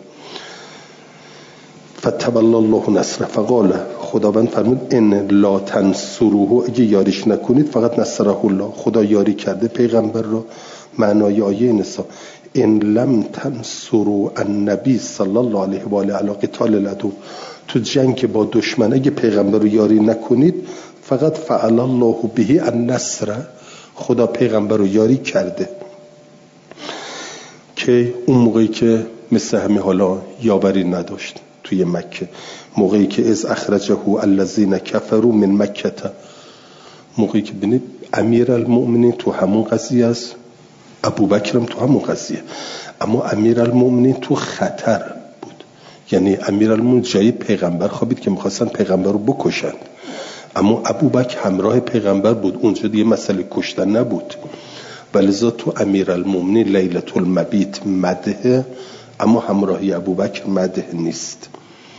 S1: فتولی الله نصره فقال خداوند فرمود ان لا تنصروه اگه یاریش نکنید فقط نصره الله خدا یاری کرده پیغمبر رو معنای آیه نسا ان لم تنصروا النبی صلی الله علیه و آله علی قتال العدو تو جنگ با دشمن اگه پیغمبر رو یاری نکنید فقط فعل الله به النصر خدا پیغمبر رو یاری کرده که اون موقعی که مثل همین حالا یاوری نداشت توی مکه موقعی که از اخرجه الذین کفروا من مکه موقعی که ببینید امیر المؤمنین تو همون قضیه است ابوبکرم تو همون قضیه اما امیر المؤمنین تو خطر بود یعنی امیر المؤمنین جای پیغمبر خوابید که میخواستن پیغمبر رو بکشند اما ابوبکر همراه پیغمبر بود اونجا دیگه مسئله کشتن نبود ولذا تو امیر المؤمنین لیلة المبیت مده اما همراهی ابوبکر مده نیست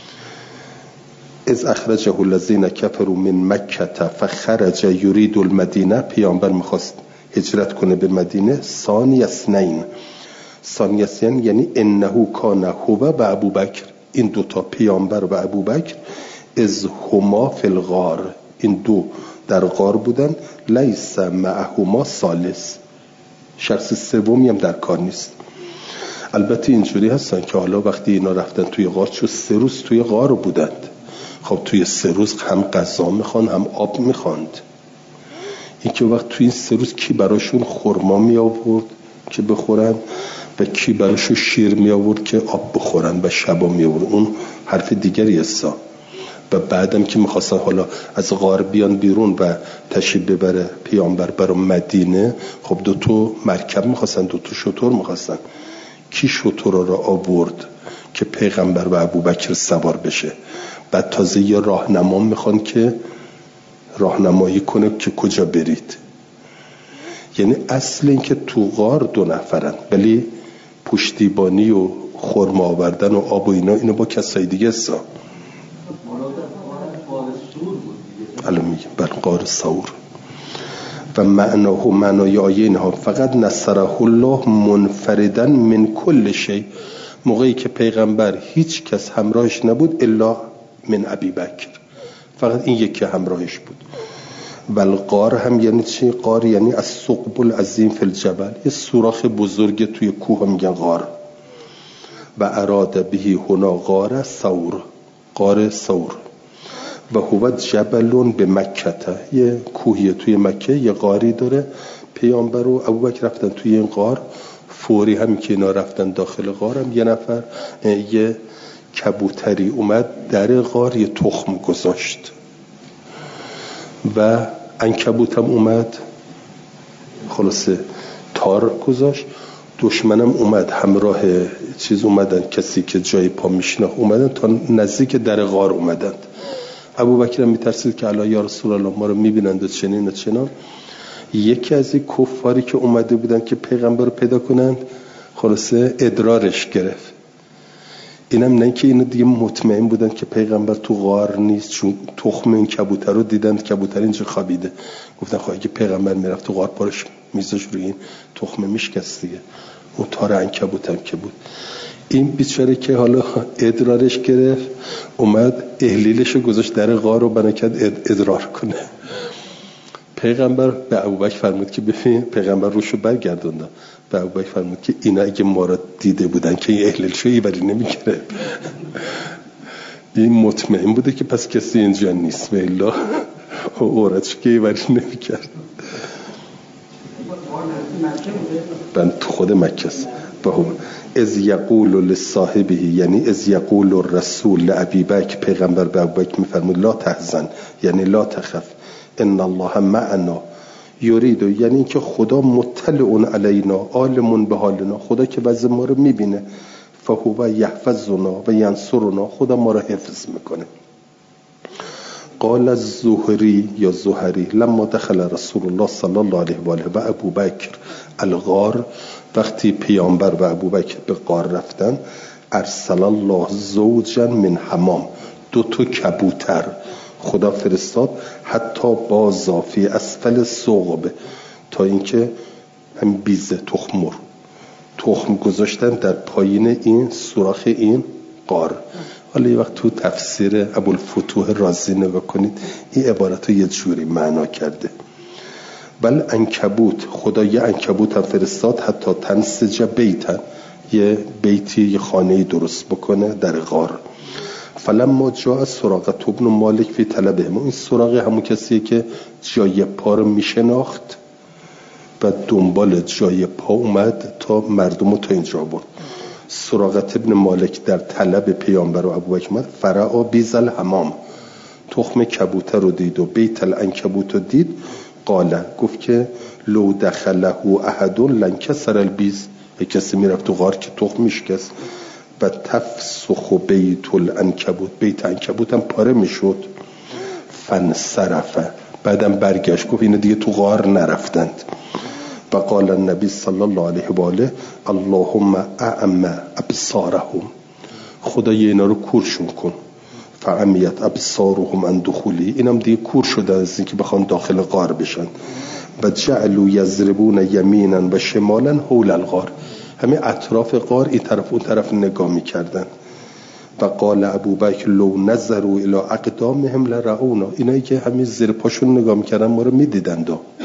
S1: از اخرجه الذین کفروا من مکه فخرج یرید المدینه پیامبر میخواست هجرت کنه به مدینه ثانی اثنین ثانی اثنین یعنی انه کان هو و ابوبکر این دوتا پیامبر و ابوبکر از هما فی الغار این دو در غار بودن لیس معهما ثالث شخص سومی هم در کار نیست البته اینجوری هستن که حالا وقتی اینا رفتن توی غار چون سه روز توی غار بودند خب توی سه روز هم غذا میخوان هم آب میخواند این که وقت توی این سه روز کی براشون خرما می آورد که بخورن و کی براشون شیر می آورد که آب بخورن و شبا می آورد اون حرف دیگری است و بعدم که میخواستن حالا از غار بیان بیرون و تشریف ببره پیامبر برای مدینه خب دو تا مرکب میخواستن دو تا شتر میخواستن کی شتر را آورد که پیغمبر و ابوبکر سوار بشه بعد تازه یه راهنما میخوان که راهنمایی کنه که کجا برید یعنی اصل این که تو غار دو نفرن ولی پشتیبانی و خرما آوردن و آب و اینا اینو با کسای دیگه است الان میگم بر غار ثور و معناه و معنای آیه اینها فقط نصره الله منفردن من کل شی موقعی که پیغمبر هیچ کس همراهش نبود الا من ابی بکر فقط این یکی همراهش بود و الغار هم یعنی چی؟ غار یعنی از ثقب العظیم فی الجبل یه سوراخ بزرگ توی کوه میگن غار و اراد بهی هنا غار ثور غار ثور و هو جبلون به مکه یه کوهی توی مکه یه غاری داره پیامبر و ابوبکر رفتن توی این غار فوری هم که اینا رفتن داخل غار هم یه نفر یه کبوتری اومد در غار یه تخم گذاشت و عنکبوت هم اومد خلاصه تار گذاشت دشمنم اومد همراه چیز اومدن کسی که جای پا میشنه اومدن تا نزدیک در غار اومدن ابوبکر هم میترسید که الا یا رسول الله ما رو میبینند و چنین و چنان یکی از این کفاری که اومده بودن که پیغمبر رو پیدا کنند خلاصه ادرارش گرفت اینم نه که اینو دیگه مطمئن بودن که پیغمبر تو غار نیست چون تخم این کبوتر رو دیدن کبوتر اینجا خوابیده گفتن خواهی که پیغمبر میرفت تو غار پارش میزش روی این تخم میشکست دیگه اون تار عنکبوتم که بود این بیچاره که حالا ادرارش گرفت اومد احلیلش رو گذاشت در غار رو بنا کرد ادرار کنه پیغمبر به ابوبکر فرمود که ببین، پیغمبر روشو برگردوند، به ابوبکر فرمود که اینا اگه ما را دیده بودن که این اهلل شو ایوری نمی‌کرد. این مطمئن بوده که پس کسی اینجا نیست و الا عورتش که ایوری نمی‌کرد. بند تو خود مکه است. از یقول لصاحبه، یعنی از یقول الرسول لابی بکر، پیغمبر به ابوبکر میفرمود لا تحزن، یعنی لا تخف، ان الله معنا، یرید، یعنی که خدا مطلع علینا عالم به حالنا، خدا که وضع ما رو میبینه، فهو یحفظنا و ینصرنا، خدا ما رو حفظ میکنه. قال الزهری یا زهری لما دخل رسول الله صلی الله علیه و آله و ابوبکر الغار، وقتی پیامبر و ابوبکر به غار رفتن، ارسل الله زوجا من حمام، دو تا کبوتر خدا فرستاد، حتی بازا فی اسفل ثقب، تا اینکه هم بیزه تخمر تخم گذاشتن در پایین این سوراخ این غار. حالا یه وقت تو تفسیر ابوالفتوح رازی نگاه کنید، این عبارت رو یه جوری معنا کرده. بل عنکبوت، خدا یه عنکبوت هم فرستاد، حتی تنسج بیتن، یه بیتی یه خانه‌ای درست بکنه در غار. فلما جاء سراقه ابن مالک فی طلبه، این سراقه همون کسیه که جای پا رو میشناخت و دنبال جای پا اومد تا مردم رو تا اینجا برد. سراقه ابن مالک در طلب پیامبر و ابوبکر اومد، فرعا بیز الحمام، تخم کبوتر رو دید و بیت العنکبوت رو دید. قال، گفت که لو دخله احد لنکسر البیز، کسی میرفت تو غار که تخم میشکست. و تفسخ بیت العنکبوت، بیت عنکبوت هم پاره میشد. فانصرف، بعدم برگشت گفت اینا دیگه تو غار نرفتند. و قال النبی صلی الله علیه و آله اللهم اعم ابصارهم، خدای اینا رو کورشون کن. فعمیت ابصارهم عن دخولی، اینم دیگه کور شده از اینکه بخوان داخل غار بشن. و جعلوا یضربون یمینا و شمالا حول الغار، همه اطراف غار این طرف اون طرف نگاه میکردن. و قال ابوبکر لو نظروا الی اقدامهم لرعونا، اینایی که همین زیر پاشون نگاه میکردن ما رو میدیدند.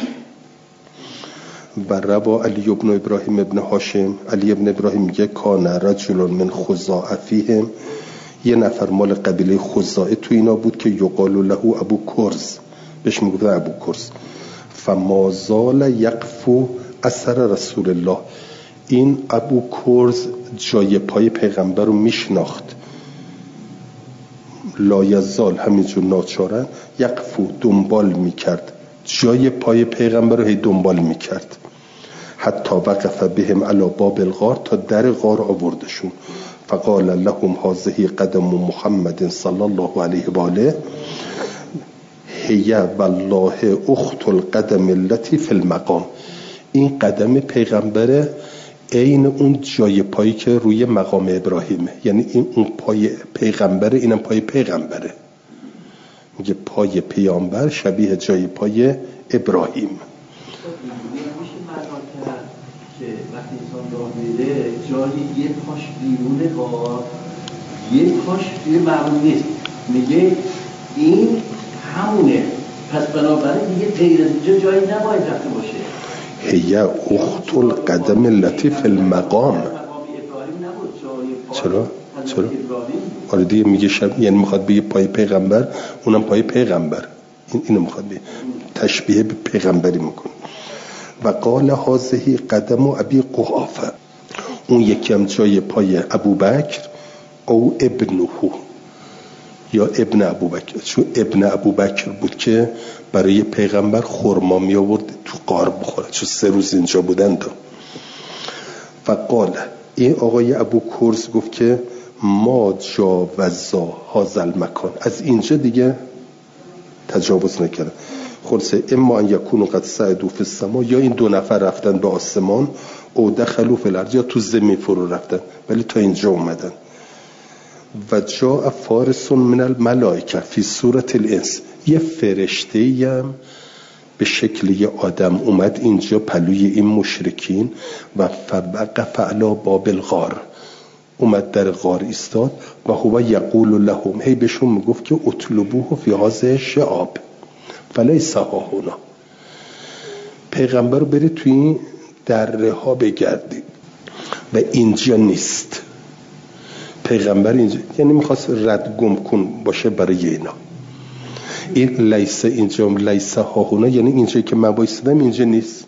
S1: و روا علی ابن ابراهیم ابن هاشم، علی ابن ابراهیم میگه کان رجل من خزاعه فیهم، یه نفر مال قبیله خزاعه تو اینا بود که یقال له ابو کرز، بهش میگفتن ابو کرز. فما زال یقفو اثر رسول الله، این ابو کرز جای پای پیغمبر رو میشناخت. لا یزال، همینجور ناچارن، یقفو، دنبال میکرد، جای پای پیغمبر رو هی دنبال میکرد. حتی وقف بهم علی باب الغار، تا در غار آوردشون. فقال لهم هذه قدم محمد صلی الله علیه و آله هی والله اخت القدم التي فی المقام، این قدم پیغمبره این اون جای پایی که روی مقام ابراهیمه، یعنی این اون پای پیغمبره، اینم پای پیغمبره. میگه پای پیامبر شبیه جای پای ابراهیم.
S2: که وقتی انسان راه میره جایی یه پاش بیرونه غار، یه پاش توی مقام نیست، میگه این همونه، پس بنابراین دیگه غیر از اینجا جایی نباید رفته باشه.
S1: هی اخت القدم التي فی المقام. چرا؟ چرا؟ آره دیگه میگه شب، یعنی میخواد بگه پای پیغمبر، اونم پای پیغمبر، این اینو میخواد بگه، تشبیه به پیغمبری میکنه. و قال هذه قدم ابی قحافه، اون یکی هم جای پای ابوبکر او ابنه، یا ابن ابوبکر، چون ابن ابوبکر بود که برای پیغمبر خرما می آورد تو غار بخوره، چون سه روز اینجا بودن. دو و قال، این آقای ابو کرز گفت که ما جاوزا هذا المکان، از اینجا دیگه تجاوز نکردن. خلاصه اما ان یکونوا قد صعدوا فی السما، یا این دو نفر رفتن به آسمان، او دخلوا فی الارض، یا تو زمین فرو رفتن، ولی تا اینجا اومدن. و جاء فارس من الملائکه فی صورت الانس، یه فرشته‌ای هم به شکل یه آدم اومد اینجا پلوی این مشرکین. و فوقف علی باب الغار، اومد در غار ایستاد. و هو یقول لهم، هی بهشون میگفت که اطلبوه فی هذه الشعاب فلیس ها هنا، پیغمبر رو برید توی این دره ها بگردید و اینجا نیست. پیغمبر اینجا، یعنی میخواست رد گم کن باشه برای اینا. این لیسه اینجا، لیسه هاهونا، یعنی اینجایی که من بایستدم اینجا نیست.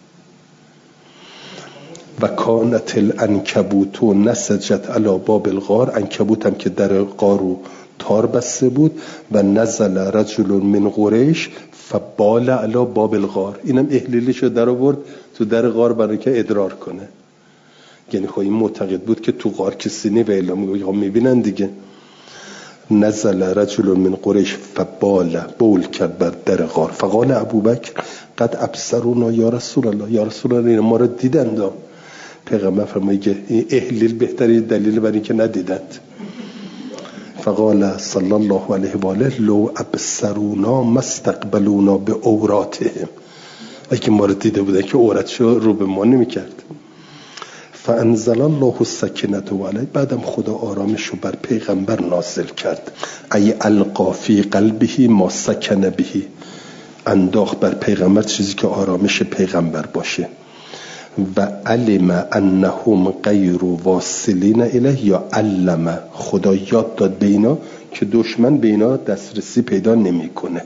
S1: و کانت العنکبوت و نسجت علی باب الغار، عنکبوت هم که در غار رو تار بسته بود. و نزل رجل من قریش فبال علی باب الغار، اینم احلیلش رو در آورد تو در غار برای که ادرار کنه. یعنی خب این معتقد بود که تو غار کسی نی و الا میبینن دیگه. نزل رجل من قریش فبال، بول کرد بر در غار. فقال ابوبکر قد ابصرونا یا رسول الله، یا رسول الله ما رو دیدند. پیغمبر فرمایید این احلیل بهتری دلیل برای اینکه ندیدند. فقال صلی الله علیه و آله لو ابصرونا مستقبلونا به عوراتهم، اگه ما رو دیده بودن که عورتشو رو به ما نمی‌کرد. فانزل الله السکینه علیه، بعدم خدا آرامش رو بر پیغمبر نازل کرد. ای القا فی قلبه ما سکن به، انداخت بر پیغمبر چیزی که آرامش پیغمبر باشه. و علم انهم غیر واصلین الیه، یا علم، خدا یاد داد به اینا که دشمن به اینا دسترسی پیدا نمیکنه.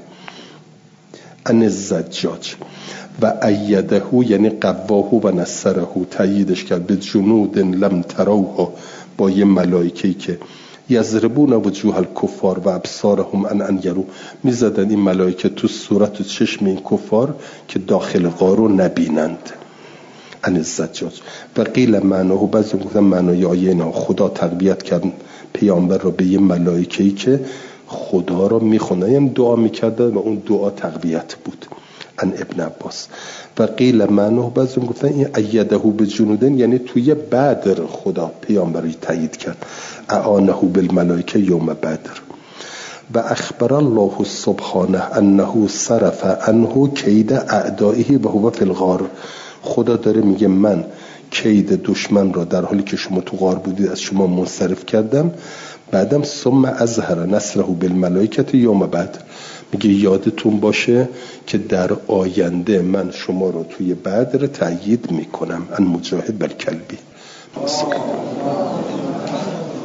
S1: ان الزجاج و ایده، یعنی قواه و نصره، تاییدش کرد به جنود لم تروها، با یه ملائکه‌ای که یضربون وجوه الکفار و ابصارهم ان ان یرو، میزدن این ملائکه تو صورت و چشم این کفار که داخل غار رو نبینند. ان الزجاج و قیل معناه، بعضی گفتن معنای آیه اینا خدا تربیت کرد پیامبر رو به یه ملائکه‌ای که خدا رو میخونه، یعنی دعا میکرده و اون دعا تقویت بود. ان ابن عباس و قیل معناه، بعضی گفتن این ایده به جنودن، یعنی توی بدر خدا پیامبری تایید کرد. اعانه بالملائکه یوم بدر. و اخبر الله سبحانه انه صرف عنه کید اعدائه و هو فی الغار، خدا داره میگه من کید دشمن را در حالی که شما تو غار بودید از شما منصرف کردم. بعدم ثم اظهر نصره بالملائکه یوم بدر، میگه یادتون باشه که در آینده من شما رو توی بدر تأیید میکنم. ان مجاهد بالکلبی.